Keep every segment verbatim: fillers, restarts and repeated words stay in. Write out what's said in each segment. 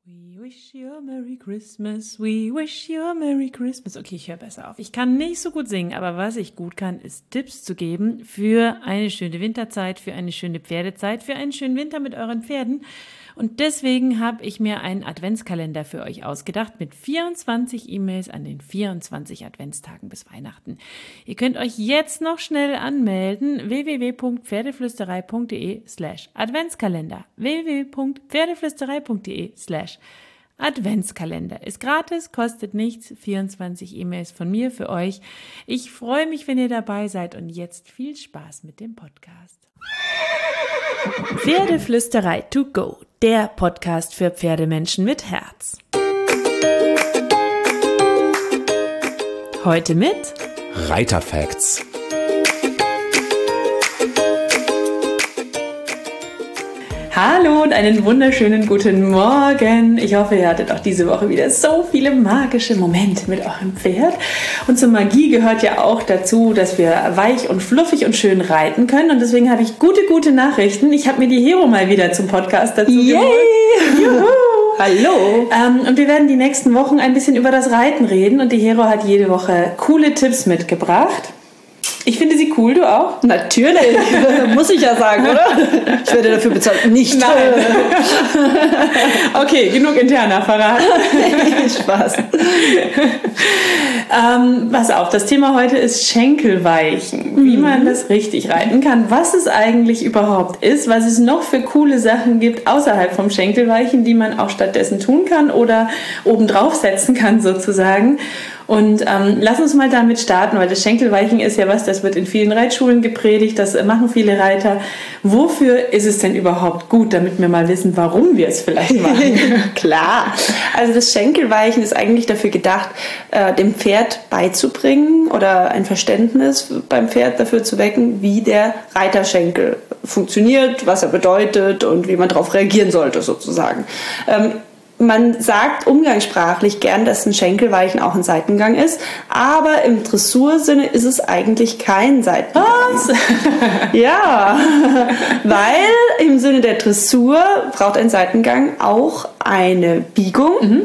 We wish you a Merry Christmas, we wish you a Merry Christmas. Okay, ich höre besser auf. Ich kann nicht so gut singen, aber was ich gut kann, ist Tipps zu geben für eine schöne Winterzeit, für eine schöne Pferdezeit, für einen schönen Winter mit euren Pferden. Und deswegen habe ich mir einen Adventskalender für euch ausgedacht mit vierundzwanzig E-Mails an den vierundzwanzig Adventstagen bis Weihnachten. Ihr könnt euch jetzt noch schnell anmelden. w w w punkt pferdeflüsterei punkt d e slash Adventskalender. w w w punkt pferdeflüsterei punkt d e slash Adventskalender. Ist gratis, kostet nichts. vierundzwanzig E-Mails von mir für euch. Ich freue mich, wenn ihr dabei seid und jetzt viel Spaß mit dem Podcast. Pferdeflüsterei to go, der Podcast für Pferdemenschen mit Herz. Heute mit Reiterfacts. Hallo und einen wunderschönen guten Morgen. Ich hoffe, ihr hattet auch diese Woche wieder so viele magische Momente mit eurem Pferd. Und zur Magie gehört ja auch dazu, dass wir weich und fluffig und schön reiten können. Und deswegen habe ich gute, gute Nachrichten. Ich habe mir die Hero mal wieder zum Podcast dazu Yay! geholt. Juhu! Hallo! Ähm, und wir werden die nächsten Wochen ein bisschen über das Reiten reden. Und die Hero hat jede Woche coole Tipps mitgebracht. Ich finde sie cool, du auch? Natürlich, muss ich ja sagen, oder? Ich werde dafür bezahlt. Nicht. Nein. Okay, genug interner Verrat. Spaß. ähm, pass auf, das Thema heute ist Schenkelweichen. Wie man das richtig reiten kann, was es eigentlich überhaupt ist, was es noch für coole Sachen gibt außerhalb vom Schenkelweichen, die man auch stattdessen tun kann oder obendrauf setzen kann sozusagen. Und ähm, lass uns mal damit starten, weil das Schenkelweichen ist ja was, das wird in vielen Reitschulen gepredigt, das machen viele Reiter. Wofür ist es denn überhaupt gut, damit wir mal wissen, warum wir es vielleicht machen? Klar, also das Schenkelweichen ist eigentlich dafür gedacht, äh, dem Pferd beizubringen oder ein Verständnis beim Pferd dafür zu wecken, wie der Reiterschenkel funktioniert, was er bedeutet und wie man darauf reagieren sollte sozusagen. Ähm, Man sagt umgangssprachlich gern, dass ein Schenkelweichen auch ein Seitengang ist, aber im Dressursinne ist es eigentlich kein Seitengang. Was? Ja, weil im Sinne der Dressur braucht ein Seitengang auch eine Biegung. Mhm.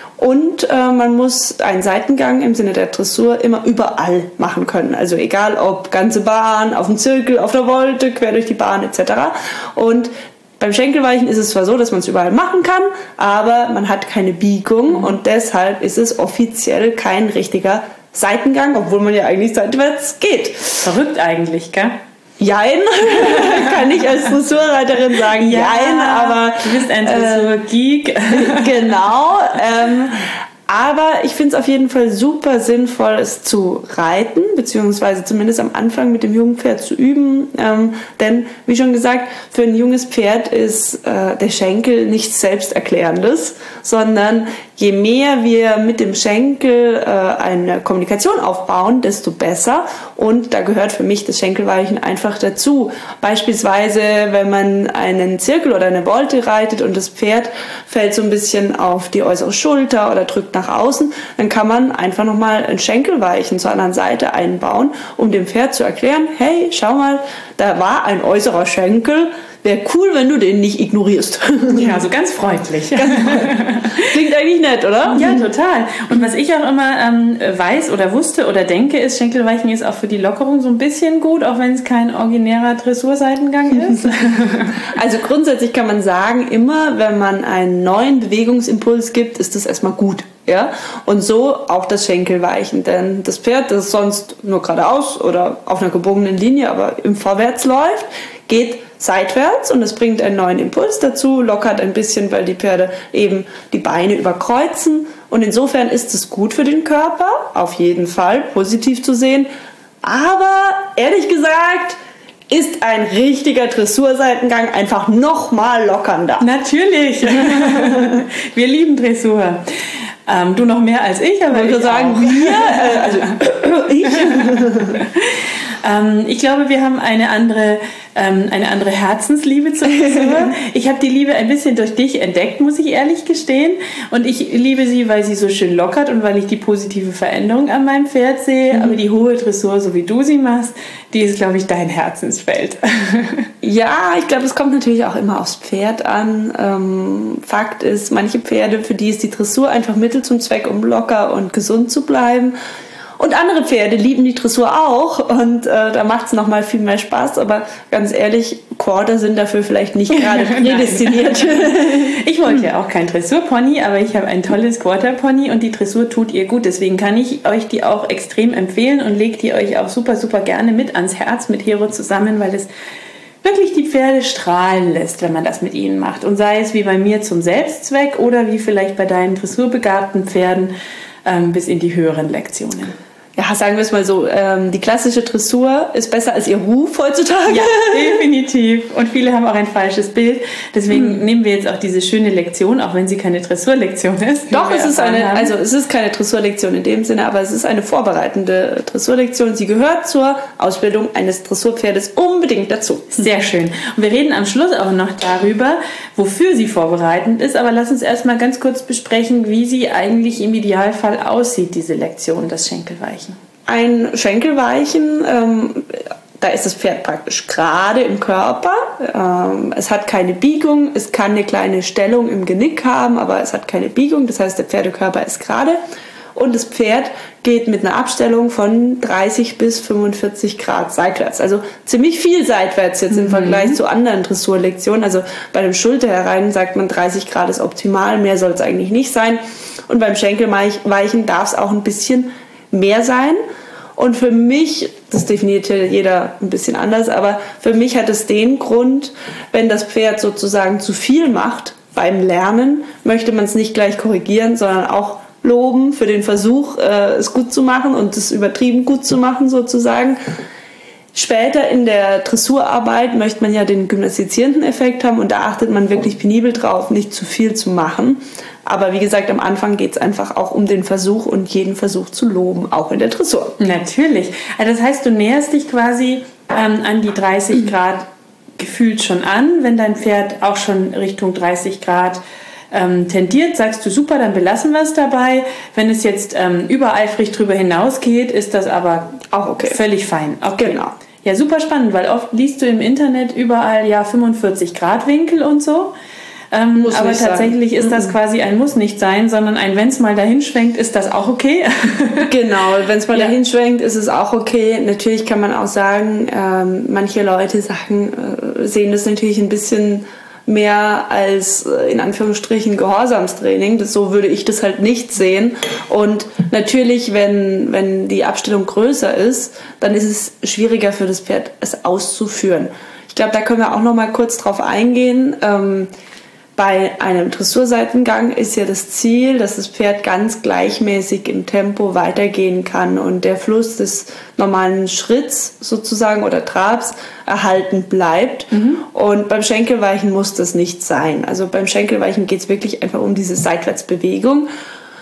Und äh, man muss einen Seitengang im Sinne der Dressur immer überall machen können. Also egal ob ganze Bahn, auf dem Zirkel, auf der Volte, quer durch die Bahn et cetera. Und beim Schenkelweichen ist es zwar so, dass man es überall machen kann, aber man hat keine Biegung und deshalb ist es offiziell kein richtiger Seitengang, obwohl man ja eigentlich seitwärts geht. Verrückt eigentlich, gell? Jein, kann ich als Dressurreiterin sagen, ja, jein, aber du bist ein Dressurgeek. Äh, genau, ähm, aber ich finde es auf jeden Fall super sinnvoll, es zu reiten, beziehungsweise zumindest am Anfang mit dem jungen Pferd zu üben. Ähm, denn, wie schon gesagt, für ein junges Pferd ist äh, der Schenkel nichts Selbsterklärendes, sondern je mehr wir mit dem Schenkel äh, eine Kommunikation aufbauen, desto besser. Und da gehört für mich das Schenkelweichen einfach dazu. Beispielsweise, wenn man einen Zirkel oder eine Volte reitet und das Pferd fällt so ein bisschen auf die äußere Schulter oder drückt nach außen, dann kann man einfach nochmal ein Schenkelweichen zur anderen Seite einbauen, um dem Pferd zu erklären, hey, schau mal, da war ein äußerer Schenkel, wäre cool, wenn du den nicht ignorierst. Ja, so ganz freundlich. Ganz freundlich. Klingt eigentlich nett, oder? Ja, total. Und was ich auch immer ähm, weiß oder wusste oder denke, ist, Schenkelweichen ist auch für die Lockerung so ein bisschen gut, auch wenn es kein originärer Dressurseitengang ist. Also grundsätzlich kann man sagen, immer wenn man einen neuen Bewegungsimpuls gibt, ist das erstmal gut. Ja? Und so auch das Schenkelweichen, denn das Pferd, das sonst nur geradeaus oder auf einer gebogenen Linie, aber im Vorwärts läuft, geht seitwärts und es bringt einen neuen Impuls dazu, lockert ein bisschen, weil die Pferde eben die Beine überkreuzen und insofern ist es gut für den Körper, auf jeden Fall positiv zu sehen, aber ehrlich gesagt ist ein richtiger Dressurseitengang einfach nochmal lockernder. Natürlich! Wir lieben Dressur. Ähm, du noch mehr als ich, aber ich würde sagen, wir, äh, also ich. Ähm, ich glaube, wir haben eine andere, ähm, eine andere Herzensliebe zur Frisur. Ich habe die Liebe ein bisschen durch dich entdeckt, muss ich ehrlich gestehen. Und ich liebe sie, weil sie so schön lockert und weil ich die positive Veränderung an meinem Pferd sehe. Mhm. Aber die hohe Dressur, so wie du sie machst, die ist, glaube ich, dein Herzensfeld. Ja, ich glaube, es kommt natürlich auch immer aufs Pferd an. Ähm, Fakt ist, manche Pferde, für die ist die Dressur einfach Mittel zum Zweck, um locker und gesund zu bleiben. Und andere Pferde lieben die Dressur auch und äh, da macht es nochmal viel mehr Spaß. Aber ganz ehrlich, Quarter sind dafür vielleicht nicht gerade prädestiniert. Ich wollte ja auch kein Dressurpony, aber ich habe ein tolles Quarter-Pony und die Dressur tut ihr gut. Deswegen kann ich euch die auch extrem empfehlen und lege die euch auch super, super gerne mit ans Herz mit Hero zusammen, weil es wirklich die Pferde strahlen lässt, wenn man das mit ihnen macht. Und sei es wie bei mir zum Selbstzweck oder wie vielleicht bei deinen dressurbegabten Pferden ähm, bis in die höheren Lektionen. Ja, sagen wir es mal so, ähm, die klassische Dressur ist besser als ihr Ruf heutzutage. Ja, definitiv. Und viele haben auch ein falsches Bild. Deswegen hm. nehmen wir jetzt auch diese schöne Lektion, auch wenn sie keine Dressurlektion ist. Doch, es ist eine, haben. also es ist keine Dressurlektion in dem Sinne, aber es ist eine vorbereitende Dressurlektion. Sie gehört zur Ausbildung eines Dressurpferdes unbedingt dazu. Sehr schön. Und wir reden am Schluss auch noch darüber, wofür sie vorbereitend ist. Aber lass uns erstmal ganz kurz besprechen, wie sie eigentlich im Idealfall aussieht, diese Lektion, das Schenkelweichen. Ein Schenkelweichen, ähm, da ist das Pferd praktisch gerade im Körper. Ähm, es hat keine Biegung, es kann eine kleine Stellung im Genick haben, aber es hat keine Biegung. Das heißt, der Pferdekörper ist gerade. Und das Pferd geht mit einer Abstellung von dreißig bis fünfundvierzig Grad seitwärts. Also ziemlich viel seitwärts jetzt im mhm. Vergleich zu anderen Dressurlektionen. Also bei dem Schulterherein sagt man dreißig Grad ist optimal, mehr soll es eigentlich nicht sein. Und beim Schenkelweichen darf es auch ein bisschen mehr sein. Und für mich, das definiert ja jeder ein bisschen anders, aber für mich hat es den Grund, wenn das Pferd sozusagen zu viel macht beim Lernen, möchte man es nicht gleich korrigieren, sondern auch loben für den Versuch, äh, es gut zu machen und es übertrieben gut zu machen sozusagen. Später in der Dressurarbeit möchte man ja den gymnastizierenden Effekt haben und da achtet man wirklich penibel drauf, nicht zu viel zu machen. Aber wie gesagt, am Anfang geht es einfach auch um den Versuch und jeden Versuch zu loben, auch in der Dressur. Natürlich. Also das heißt, du näherst dich quasi ähm, an die dreißig Grad gefühlt schon an. Wenn dein Pferd auch schon Richtung dreißig Grad ähm, tendiert, sagst du, super, dann belassen wir es dabei. Wenn es jetzt ähm, übereifrig drüber hinausgeht, ist das aber auch okay. Völlig fein. Okay. Genau. Ja, super spannend, weil oft liest du im Internet überall ja fünfundvierzig Grad Winkel und so. Ähm, aber tatsächlich sein. Ist das quasi ein muss nicht sein, sondern ein wenn es mal dahin schwenkt, ist das auch okay. Genau, wenn es mal ja. dahin schwenkt, ist es auch okay. Natürlich kann man auch sagen, ähm, manche Leute sagen, äh, sehen das natürlich ein bisschen mehr als äh, in Anführungsstrichen Gehorsamstraining. Das, so würde ich das halt nicht sehen. Und natürlich, wenn, wenn die Abstellung größer ist, dann ist es schwieriger für das Pferd, es auszuführen. Ich glaube, da können wir auch noch mal kurz drauf eingehen. Ähm, Bei einem Dressurseitengang ist ja das Ziel, dass das Pferd ganz gleichmäßig im Tempo weitergehen kann und der Fluss des normalen Schritts sozusagen oder Trabs erhalten bleibt. Mhm. Und beim Schenkelweichen muss das nicht sein. Also beim Schenkelweichen geht es wirklich einfach um diese Seitwärtsbewegung.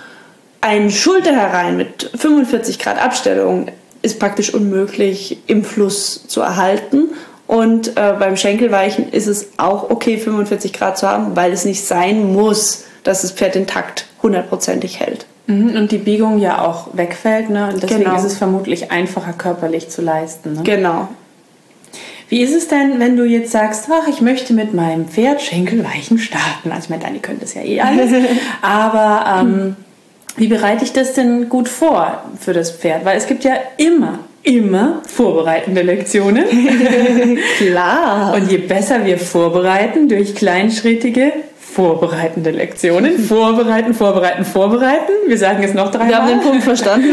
Ein Schulterherein mit fünfundvierzig Grad Abstellung ist praktisch unmöglich im Fluss zu erhalten. Und äh, beim Schenkelweichen ist es auch okay, fünfundvierzig Grad zu haben, weil es nicht sein muss, dass das Pferd den Takt hundertprozentig hält. Mhm, und die Biegung ja auch wegfällt, ne? Und deswegen genau. ist es vermutlich einfacher körperlich zu leisten. Ne? Genau. Wie ist es denn, wenn du jetzt sagst, ach, ich möchte mit meinem Pferd Schenkelweichen starten? Also ich meine, Dani könnte das ja eh alles. Aber ähm, wie bereite ich das denn gut vor für das Pferd? Weil es gibt ja immer immer vorbereitende Lektionen. Klar. Und je besser wir vorbereiten durch kleinschrittige vorbereitende Lektionen, vorbereiten, vorbereiten, vorbereiten, wir sagen es noch dreimal. Wir haben den Punkt verstanden.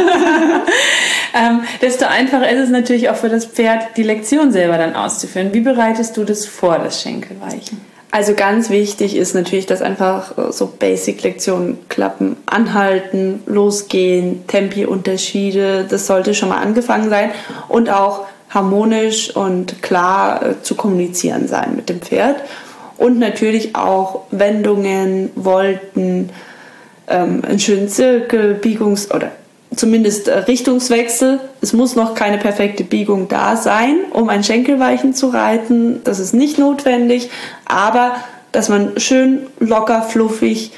ähm, desto einfacher ist es natürlich auch für das Pferd, die Lektion selber dann auszuführen. Wie bereitest du das vor, das Schenkelweichen? Also ganz wichtig ist natürlich, dass einfach so Basic-Lektionen klappen. Anhalten, losgehen, Tempi-Unterschiede, das sollte schon mal angefangen sein. Und auch harmonisch und klar äh, zu kommunizieren sein mit dem Pferd. Und natürlich auch Wendungen, Volten, ähm, einen schönen Zirkel, Biegungs- oder zumindest Richtungswechsel. Es muss noch keine perfekte Biegung da sein, um ein Schenkelweichen zu reiten. Das ist nicht notwendig, aber dass man schön locker, fluffig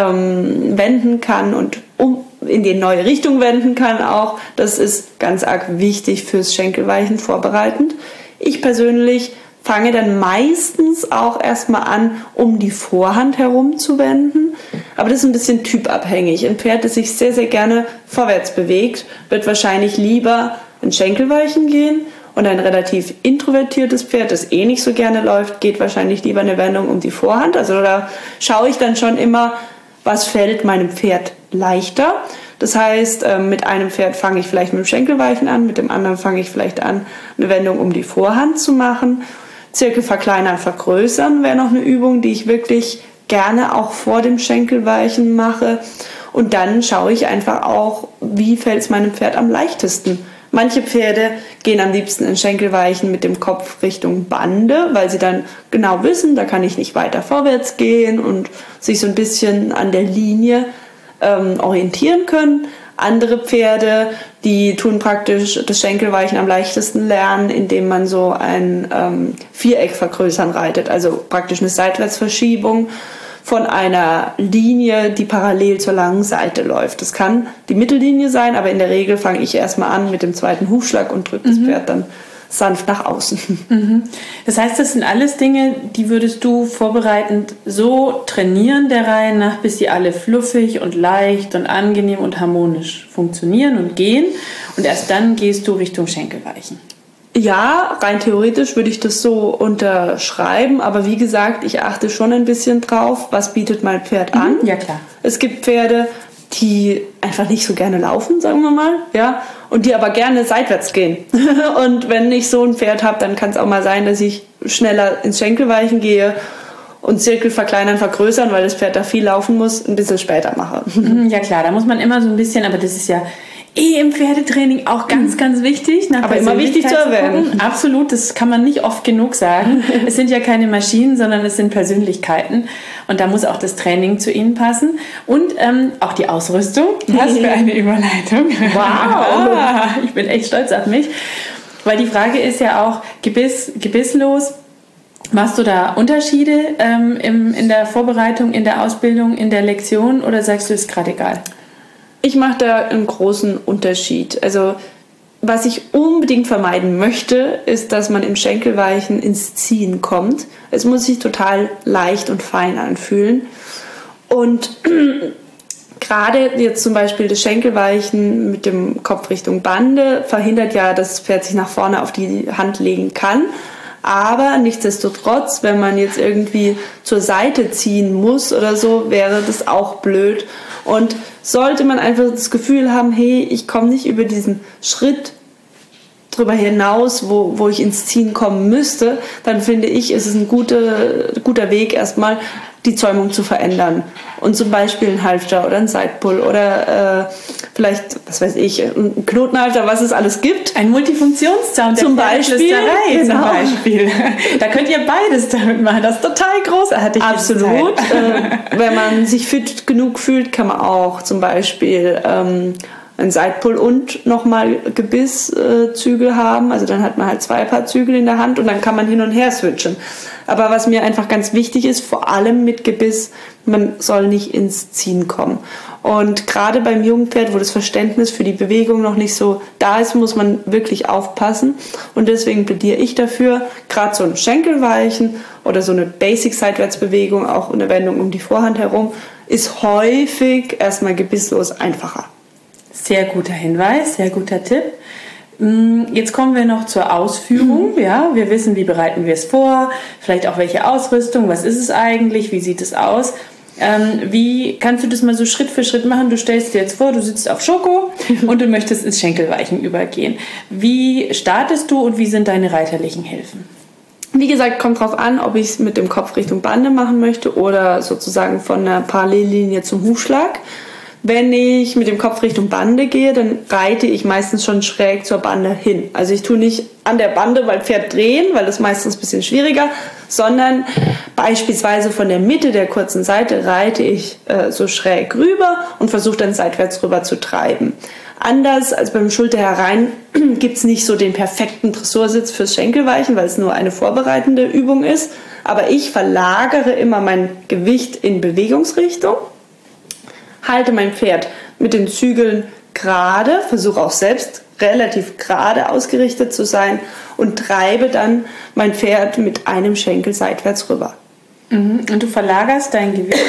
ähm, wenden kann und um in die neue Richtung wenden kann auch. Das ist ganz arg wichtig fürs Schenkelweichen vorbereitend. Ich persönlich fange dann meistens auch erstmal an, um die Vorhand herum zu wenden. Aber das ist ein bisschen typabhängig. Ein Pferd, das sich sehr, sehr gerne vorwärts bewegt, wird wahrscheinlich lieber ein Schenkelweichen gehen. Und ein relativ introvertiertes Pferd, das eh nicht so gerne läuft, geht wahrscheinlich lieber eine Wendung um die Vorhand. Also da schaue ich dann schon immer, was fällt meinem Pferd leichter. Das heißt, mit einem Pferd fange ich vielleicht mit dem Schenkelweichen an, mit dem anderen fange ich vielleicht an, eine Wendung um die Vorhand zu machen. Zirkel verkleinern, vergrößern wäre noch eine Übung, die ich wirklich gerne auch vor dem Schenkelweichen mache. Und dann schaue ich einfach auch, wie fällt es meinem Pferd am leichtesten. Manche Pferde gehen am liebsten in Schenkelweichen mit dem Kopf Richtung Bande, weil sie dann genau wissen, da kann ich nicht weiter vorwärts gehen und sich so ein bisschen an der Linie ähm, orientieren können. Andere Pferde, die tun praktisch das Schenkelweichen am leichtesten lernen, indem man so ein ähm, Viereck vergrößern reitet, also praktisch eine Seitwärtsverschiebung von einer Linie, die parallel zur langen Seite läuft. Das kann die Mittellinie sein, aber in der Regel fange ich erstmal an mit dem zweiten Hufschlag und drücke das mhm. Pferd dann sanft nach außen. Mhm. Das heißt, das sind alles Dinge, die würdest du vorbereitend so trainieren der Reihe nach, bis sie alle fluffig und leicht und angenehm und harmonisch funktionieren und gehen. Und erst dann gehst du Richtung Schenkelweichen. Ja, rein theoretisch würde ich das so unterschreiben, aber wie gesagt, ich achte schon ein bisschen drauf, was bietet mein Pferd an. Mhm, ja, klar. Es gibt Pferde, die einfach nicht so gerne laufen, sagen wir mal, ja, und die aber gerne seitwärts gehen. Und wenn ich so ein Pferd habe, dann kann es auch mal sein, dass ich schneller ins Schenkelweichen gehe und Zirkel verkleinern, vergrößern, weil das Pferd da viel laufen muss, ein bisschen später mache. Ja klar, da muss man immer so ein bisschen, aber das ist ja eh im Pferdetraining auch ganz, ganz wichtig. Aber immer wichtig zu erwähnen. Absolut, das kann man nicht oft genug sagen. Es sind ja keine Maschinen, sondern es sind Persönlichkeiten. Und da muss auch das Training zu ihnen passen. Und ähm, auch die Ausrüstung. Was für eine Überleitung. Wow. Ich bin echt stolz auf mich. Weil die Frage ist ja auch, Gebiss, gebisslos. Machst du da Unterschiede ähm, im, in der Vorbereitung, in der Ausbildung, in der Lektion oder sagst du, ist gerade egal? Ich mache da einen großen Unterschied. Also was ich unbedingt vermeiden möchte, ist, dass man im Schenkelweichen ins Ziehen kommt. Es muss sich total leicht und fein anfühlen. Und gerade jetzt zum Beispiel das Schenkelweichen mit dem Kopf Richtung Bande verhindert ja, dass das Pferd sich nach vorne auf die Hand legen kann. Aber nichtsdestotrotz, wenn man jetzt irgendwie zur Seite ziehen muss oder so, wäre das auch blöd. Und sollte man einfach das Gefühl haben, hey, ich komme nicht über diesen Schritt drüber hinaus, wo, wo ich ins Ziehen kommen müsste, dann finde ich, ist es ein guter, guter Weg, erstmal die Zäumung zu verändern. Und zum Beispiel ein Halfter oder ein Sidepull oder äh, vielleicht, was weiß ich, ein Knotenhalfter, was es alles gibt. Ein Multifunktionszaun der zum Beispiel, genau. zum Beispiel. Da könnt ihr beides damit machen. Das ist total großartig. Absolut. äh, wenn man sich fit genug fühlt, kann man auch zum Beispiel ähm, ein Sidepull und nochmal Gebisszügel haben. Also dann hat man halt zwei Paar Zügel in der Hand und dann kann man hin und her switchen. Aber was mir einfach ganz wichtig ist, vor allem mit Gebiss, man soll nicht ins Ziehen kommen. Und gerade beim Jungpferd, wo das Verständnis für die Bewegung noch nicht so da ist, muss man wirklich aufpassen. Und deswegen plädiere ich dafür, gerade so ein Schenkelweichen oder so eine Basic-Seitwärtsbewegung, auch eine Wendung um die Vorhand herum, ist häufig erstmal gebisslos einfacher. Sehr guter Hinweis, sehr guter Tipp. Jetzt kommen wir noch zur Ausführung. Mhm. Ja, wir wissen, wie bereiten wir es vor, vielleicht auch welche Ausrüstung, was ist es eigentlich, wie sieht es aus. Ähm, wie kannst du das mal so Schritt für Schritt machen? Du stellst dir jetzt vor, du sitzt auf Schoko und du möchtest ins Schenkelweichen übergehen. Wie startest du und wie sind deine reiterlichen Hilfen? Wie gesagt, kommt drauf an, ob ich es mit dem Kopf Richtung Bande machen möchte oder sozusagen von der Parallellinie zum Hufschlag. Wenn ich mit dem Kopf Richtung Bande gehe, dann reite ich meistens schon schräg zur Bande hin. Also ich tue nicht an der Bande, weil Pferd drehen, weil das ist meistens ein bisschen schwieriger, sondern beispielsweise von der Mitte der kurzen Seite reite ich äh, so schräg rüber und versuche dann seitwärts rüber zu treiben. Anders als beim Schulterherein gibt es nicht so den perfekten Dressursitz fürs Schenkelweichen, weil es nur eine vorbereitende Übung ist. Aber ich verlagere immer mein Gewicht in Bewegungsrichtung, halte mein Pferd mit den Zügeln gerade, versuche auch selbst relativ gerade ausgerichtet zu sein und treibe dann mein Pferd mit einem Schenkel seitwärts rüber. Mhm. Und du verlagerst dein Gewicht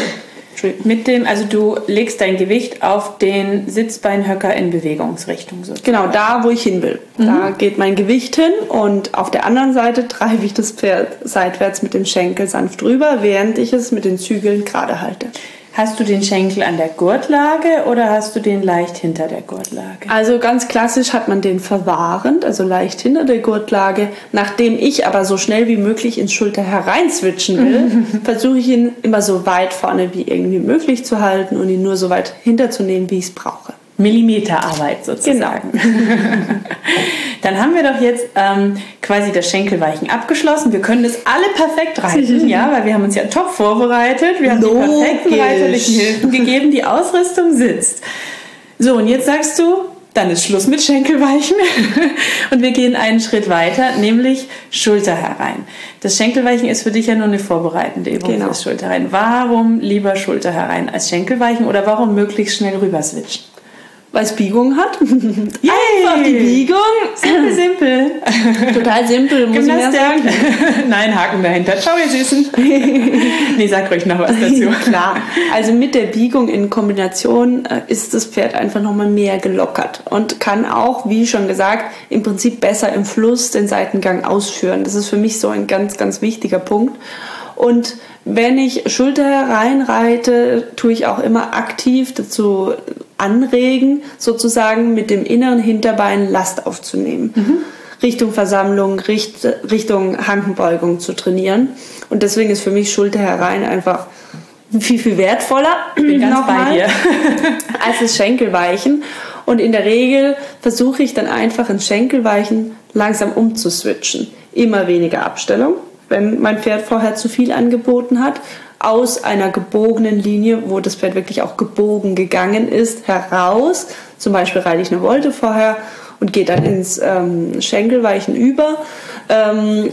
mit dem, also du legst dein Gewicht auf den Sitzbeinhöcker in Bewegungsrichtung sozusagen. Genau, da wo ich hin will. Mhm. Da geht mein Gewicht hin und auf der anderen Seite treibe ich das Pferd seitwärts mit dem Schenkel sanft rüber, während ich es mit den Zügeln gerade halte. Hast du den Schenkel an der Gurtlage oder hast du den leicht hinter der Gurtlage? Also ganz klassisch hat man den verwahrend, also leicht hinter der Gurtlage. Nachdem ich aber so schnell wie möglich ins Schulter herein switchen will, versuche ich ihn immer so weit vorne wie irgendwie möglich zu halten und ihn nur so weit hinterzunehmen, wie ich es brauche. Millimeterarbeit sozusagen. Genau. Dann haben wir doch jetzt ähm, quasi das Schenkelweichen abgeschlossen. Wir können das alle perfekt reiten, ja, weil wir haben uns ja top vorbereitet. Wir haben Logisch. die perfekten reiterlichen Hilfen gegeben. Die Ausrüstung sitzt. So, und jetzt sagst du, dann ist Schluss mit Schenkelweichen und wir gehen einen Schritt weiter, nämlich Schulter herein. Das Schenkelweichen ist für dich ja nur eine vorbereitende Übung genau. fürs Schulter herein. Warum lieber Schulter herein als Schenkelweichen oder warum möglichst schnell rüber switchen? Weil es Biegung hat. Yay! Einfach die Biegung. Simpel, simpel. Total simpel, muss Gymnastik. ich mehr sagen. Nein, Haken dahinter. Ciao, ihr Süßen. Nee, sag ruhig noch was dazu. Klar. Also mit der Biegung in Kombination äh, ist das Pferd einfach nochmal mehr gelockert und kann auch, wie schon gesagt, im Prinzip besser im Fluss den Seitengang ausführen. Das ist für mich so ein ganz, ganz wichtiger Punkt. Und wenn ich Schulter hereinreite, tue ich auch immer aktiv dazu anregen, sozusagen mit dem inneren Hinterbein Last aufzunehmen. Mhm. Richtung Versammlung, Richt, Richtung Hankenbeugung zu trainieren. Und deswegen ist für mich Schulter herein einfach viel, viel wertvoller Bin ganz bei dir. als das Schenkelweichen. Und in der Regel versuche ich dann einfach ein Schenkelweichen langsam umzuswitchen. Immer weniger Abstellung, wenn mein Pferd vorher zu viel angeboten hat, aus einer gebogenen Linie, wo das Pferd wirklich auch gebogen gegangen ist, heraus. Zum Beispiel reite ich eine Volte vorher und gehe dann ins ähm, Schenkelweichen über. Ähm,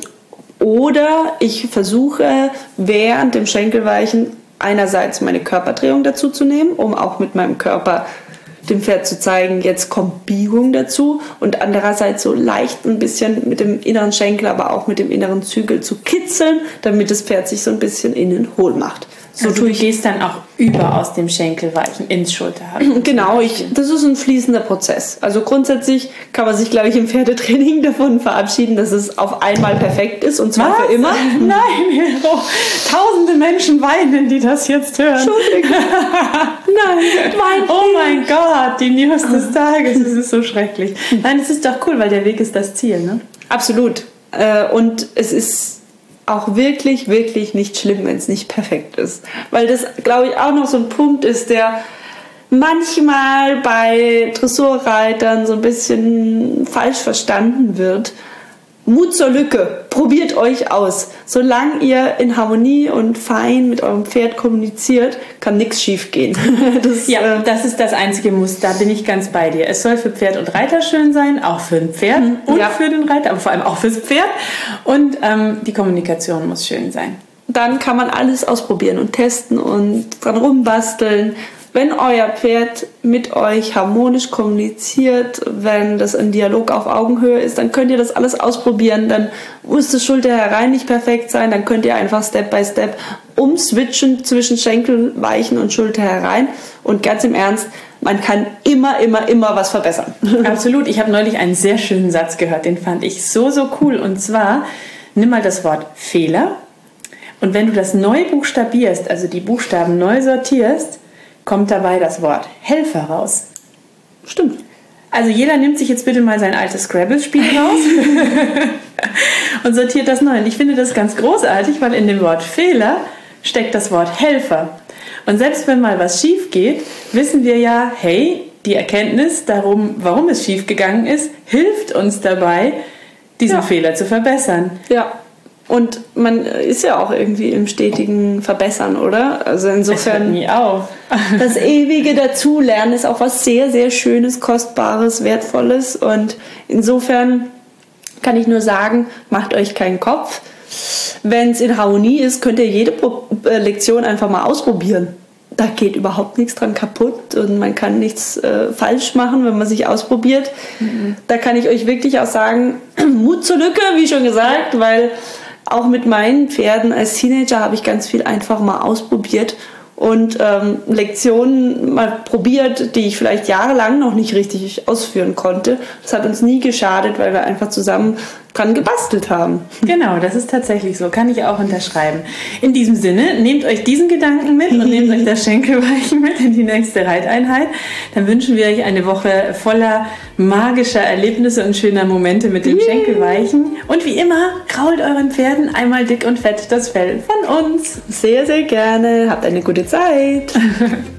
oder ich versuche während dem Schenkelweichen einerseits meine Körperdrehung dazu zu nehmen, um auch mit meinem Körper dem Pferd zu zeigen, jetzt kommt Biegung dazu, und andererseits so leicht ein bisschen mit dem inneren Schenkel, aber auch mit dem inneren Zügel zu kitzeln, damit das Pferd sich so ein bisschen innen hohl macht. So also tue ich. Du gehst dann auch über aus dem Schenkelweichen ins Schulterhaken. Genau, ich, das ist ein fließender Prozess. Also grundsätzlich kann man sich, glaube ich, im Pferdetraining davon verabschieden, dass es auf einmal perfekt ist, und zwar Was? für immer. Nein, oh, tausende Menschen weinen, die das jetzt hören. Entschuldigung. Nein, mein Oh mein Gott, die News des Tages, das ist so schrecklich. Nein, es ist doch cool, weil der Weg ist das Ziel, ne? Absolut. Und es ist auch wirklich, wirklich nicht schlimm, wenn es nicht perfekt ist. Weil das, glaube ich, auch noch so ein Punkt ist, der manchmal bei Dressurreitern so ein bisschen falsch verstanden wird. Mut zur Lücke. Probiert euch aus. Solange ihr in Harmonie und fein mit eurem Pferd kommuniziert, kann nichts schief gehen. Das, ja, äh, das ist das einzige Muss. Da bin ich ganz bei dir. Es soll für Pferd und Reiter schön sein, auch für ein Pferd und ja. für den Reiter, aber vor allem auch fürs Pferd. Und ähm, die Kommunikation muss schön sein. Dann kann man alles ausprobieren und testen und dran rumbasteln. Wenn euer Pferd mit euch harmonisch kommuniziert, wenn das ein Dialog auf Augenhöhe ist, dann könnt ihr das alles ausprobieren. Dann muss das Schulter herein nicht perfekt sein, dann könnt ihr einfach Step by Step umswitchen zwischen Schenkelweichen und Schulter herein. Und ganz im Ernst, man kann immer, immer, immer was verbessern. Absolut. Ich habe neulich einen sehr schönen Satz gehört, den fand ich so, so cool. Und zwar, nimm mal das Wort Fehler, und wenn du das neu buchstabierst, also die Buchstaben neu sortierst, kommt dabei das Wort Helfer raus. Stimmt. Also jeder nimmt sich jetzt bitte mal sein altes Scrabble-Spiel raus und sortiert das neu. Und ich finde das ganz großartig, weil in dem Wort Fehler steckt das Wort Helfer. Und selbst wenn mal was schief geht, wissen wir ja, hey, die Erkenntnis darum, warum es schief gegangen ist, hilft uns dabei, diesen Ja. Fehler zu verbessern. Ja. Und man ist ja auch irgendwie im stetigen Verbessern, oder? Also Es hört insofern, nie auf. das ewige Dazulernen ist auch was sehr, sehr Schönes, Kostbares, Wertvolles. Und insofern kann ich nur sagen, macht euch keinen Kopf. Wenn es in Harmonie ist, könnt ihr jede Pro- äh, Lektion einfach mal ausprobieren. Da geht überhaupt nichts dran kaputt und man kann nichts äh, falsch machen, wenn man sich ausprobiert. Mhm. Da kann ich euch wirklich auch sagen, Mut zur Lücke, wie schon gesagt, weil auch mit meinen Pferden als Teenager habe ich ganz viel einfach mal ausprobiert und ähm, Lektionen mal probiert, die ich vielleicht jahrelang noch nicht richtig ausführen konnte. Das hat uns nie geschadet, weil wir einfach zusammen dran gebastelt haben. Genau, das ist tatsächlich so. Kann ich auch unterschreiben. In diesem Sinne, nehmt euch diesen Gedanken mit und nehmt euch das Schenkelweichen mit in die nächste Reiteinheit. Dann wünschen wir euch eine Woche voller magischer Erlebnisse und schöner Momente mit dem Schenkelweichen. Und wie immer, krault euren Pferden einmal dick und fett das Fell von uns. Sehr, sehr gerne. Habt eine gute Zeit.